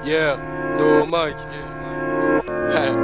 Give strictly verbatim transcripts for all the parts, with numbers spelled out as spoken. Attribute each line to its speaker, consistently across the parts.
Speaker 1: Yeah, no mic. Yeah. Hey.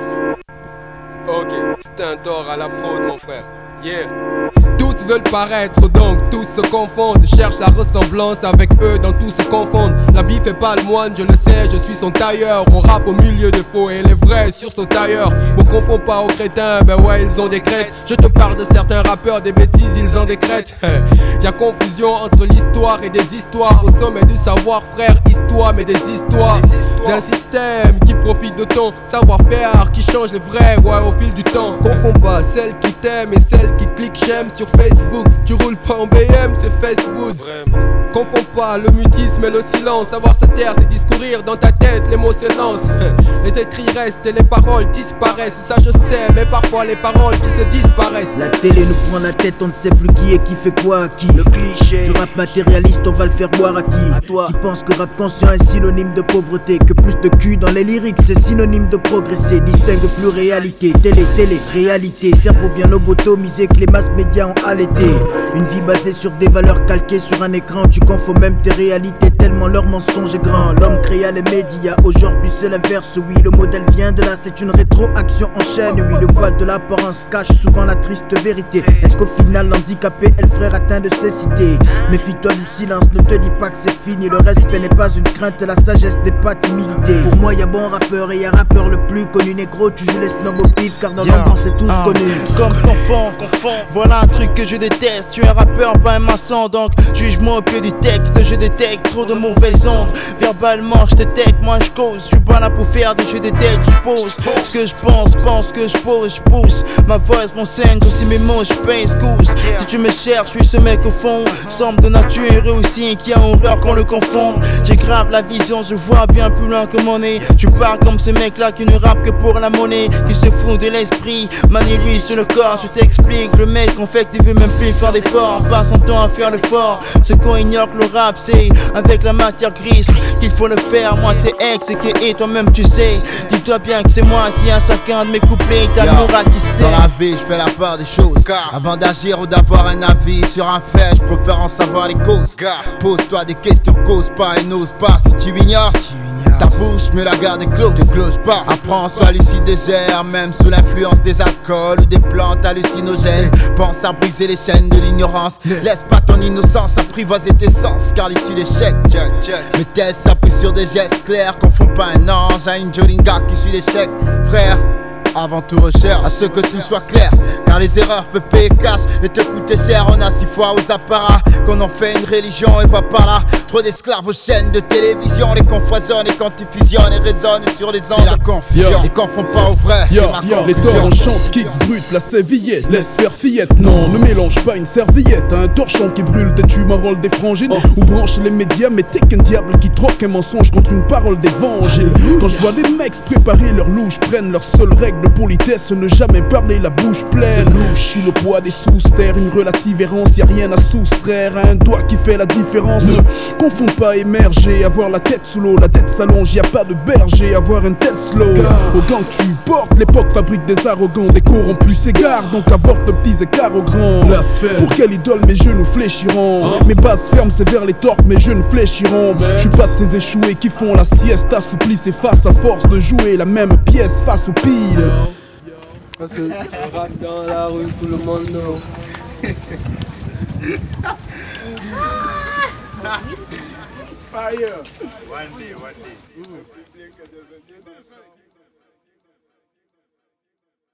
Speaker 1: Ok, Stentor à la prod, mon frère. Yeah. Tous veulent paraître, donc tous se confondent. Cherchent la ressemblance, avec eux dans tout se confondent. L'habit fait pas le moine, je le sais, je suis son tailleur. On rappe au milieu des faux et les vrais sur son tailleur. Me confond pas aux crétins, ben ouais ils ont des crêtes. Je te parle de certains rappeurs, des bêtises ils en décrètent. Y'a confusion entre l'histoire et des histoires. Au sommet du savoir frère, histoire mais des histoires d'un système qui profite de ton savoir-faire, qui change les vrais, ouais, au fil du temps. Confonds pas celle qui t'aime et celle qui clique j'aime sur Facebook. Tu roules pas en B M, c'est Facebook. Confonds pas le mutisme et le silence. Savoir se taire, c'est discourir dans ta tête, les mots se lancent. Les écrits restent et les paroles disparaissent. Ça je sais, mais parfois les paroles qui se disparaissent.
Speaker 2: La télé nous prend la tête, on ne sait plus qui est qui fait quoi à qui. Le cliché du rap matérialiste, on va le faire boire à qui? À toi qui pense que rap conscient est synonyme de pauvreté, que plus de cul dans les lyriques c'est synonyme de progresser. Distingue plus réalité, télé, télé, réalité. Cerveau bien lobotomisé que les masses médias ont allaité. Une vie basée sur des valeurs calquées sur un écran. Tu confonds même tes réalités tellement leur mensonge est grand. L'homme créa les médias, aujourd'hui c'est l'inverse. Oui, le modèle vient de là, c'est une rétroaction en chaîne. Oui, le voile de l'apparence cache souvent la triste vérité. Est-ce qu'au final l'handicapé est le frère atteint de cécité? Méfie-toi du silence, ne te dis pas que c'est fini. Le respect n'est pas une crainte, la sagesse n'est pas timidité. Pour moi y'a bon rappeur et y'a rappeur le plus connu. Négro, tu joues les snobs au pif car dans l'ambiance c'est tous
Speaker 3: ah.
Speaker 2: connu.
Speaker 3: Comme confond, confond, voilà un truc que je déteste. Tu es un rappeur, pas un maçon, donc juge-moi au pied du texte. Je détecte trop de mauvaises ondes. Verbalement je te tech, moi je cause. Je suis pas là pour faire des jeux de tête, je pose ce que je pense, pense que je pose, je pousse ma voix, mon scène, aussi mes mots, je paye excuse. Si tu me cherches, je suis ce mec au fond, semble de nature réussi, qui a horreur qu'on le confonde. J'ai grave la vision, je vois bien plus loin que mon nez. Je pars comme ce mec là qui ne rappe que pour la monnaie, qui se fout de l'esprit, manie lui sur le corps. Je t'explique, le mec en fait il veut même plus faire d'efforts, on passe son temps à faire l'effort. Ce qu'on ignore que le rap c'est avec la matière grise qu'il faut le faire. Moi c'est ex et que et toi-même tu sais. Dis-toi bien que c'est moi si à chacun de mes couplets t'as le moral qui sait.
Speaker 4: Dans la vie je fais la part des choses, car avant d'agir ou d'avoir un avis sur un fait, je préfère en savoir les causes. Pose-toi des questions, cause pas et n'ose pas. Si tu ignores, ta bouche mais la garde est close. Te close pas. Apprends, sois lucide et gère, même sous l'influence des alcools ou des plantes hallucinogènes. Pense à briser les chaînes de l'ignorance. Laisse pas ton innocence apprivoiser tes sens, car l'issue l'échec. Mais tes s'appuie sur des gestes clairs. Confonds pas un ange à une jolinga qui suit l'échec. Frère, avant tout recherche à ce que tout soit clair, car les erreurs peuvent payer cash et te coûter cher. On a six fois aux apparats qu'on en fait une religion et voit par là trop d'esclaves aux chaînes de télévision. Les confoisonnent et quand ils fusionnent et résonnent sur les ondes. C'est la confusion, les confond pas au vrai.
Speaker 5: Yo, yo, les torts on chante, kick brut, la sévillette, laisse faire fillette. Non, ne mélange pas une servillette à un torchon qui brûle tes tumaroles des frangines. Oh. Ou branche les médias, mais t'es qu'un diable qui troque un mensonge contre une parole d'évangile. Quand je vois des mecs préparer leur louche, prennent leur seule règle de politesse, ne jamais parler la bouche pleine. Sous le poids des sous-terres, une relative errance, y'a rien à soustraire à un doigt qui fait la différence. Ne confonds pas émerger, avoir la tête sous l'eau, la tête s'allonge, y'a pas de berger, avoir un tête slow. Au gants que tu portes, l'époque fabrique des arrogants, des corrompus s'égarent, donc avorte de petits écarts au grand. Pour quelle idole mes genoux fléchiront, mes bases fermes c'est vers les torques, mes jeunes fléchiront. Je suis pas de ces échoués qui font la sieste, assouplissent et face à force de jouer la même pièce face au pile.
Speaker 1: Parce que rap dans la rue, tout le monde know. Fire.
Speaker 6: One day, one day.